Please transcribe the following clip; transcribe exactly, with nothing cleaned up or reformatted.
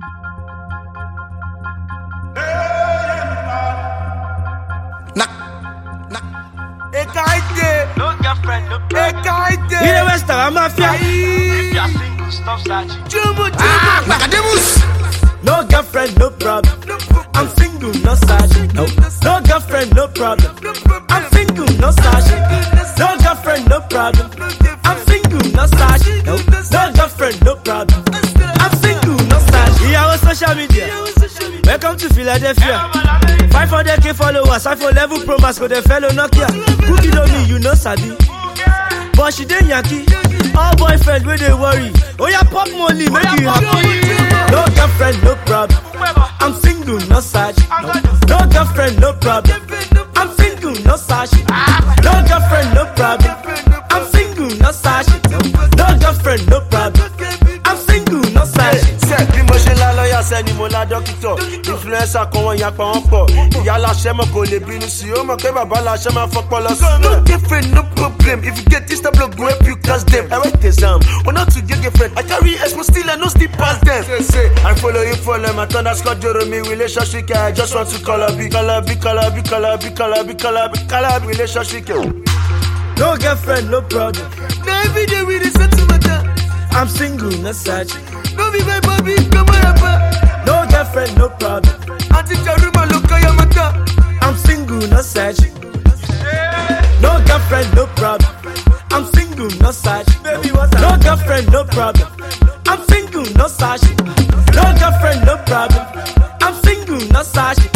No girlfriend, no Ekaite. Il est West à la mafia. If you're single, stop searching. Jumbo, jumbo. Ah, Nakademus. No girlfriend, no problem. I'm single, no searching. No, no girlfriend, no problem. I'm single, no searching. No girlfriend, no problem. I'm single, no searching. No, no girlfriend, no problem. I'm single, no searching. Yeah, on social media. Welcome to Philadelphia. five hundred K followers, iPhone level pro mask with the fellow Nokia. Cookie don't me, you know Sabi. But she didn't Yankee. All boyfriend where they worry. Oh yeah, pop money, make you happy. No girlfriend, no problem. I'm single, no search. No, no girlfriend, no problem. I'm single, no search. No girlfriend, no problem. I'm single, no search. No girlfriend, no problem. I'm single, no search. Say, bí mo ṣe la lawyer, say ni mo la doctor. Influencer kan wọ́n yapa wọ́n pọ̀. Ìyá láṣẹ mọ̀ kò lè bínú sí. Ó mọ̀ pé bàbá láṣẹ máa fọ́pọ́ lọ sí. No girlfriend, no problem. If you get this tablet, go help you catch them. I write exam. We're not to get girlfriend. I carry expo still and no still pass them. Say, say, I follow you, follow my thunder Scott Jeremy. Relationship, I just want to call up, call up, call up, call up, call up, call up, call up, relationship. No girlfriend, no problem. Now every day we listen to my dad. I'm single, no search. No be my baby, come on up. No girlfriend, no problem. Auntie Charuma, look at your mother. I'm single, no search. No girlfriend, no problem. I'm single, no search. No girlfriend, no problem. I'm single, no search. No girlfriend, no problem. I'm single, no search.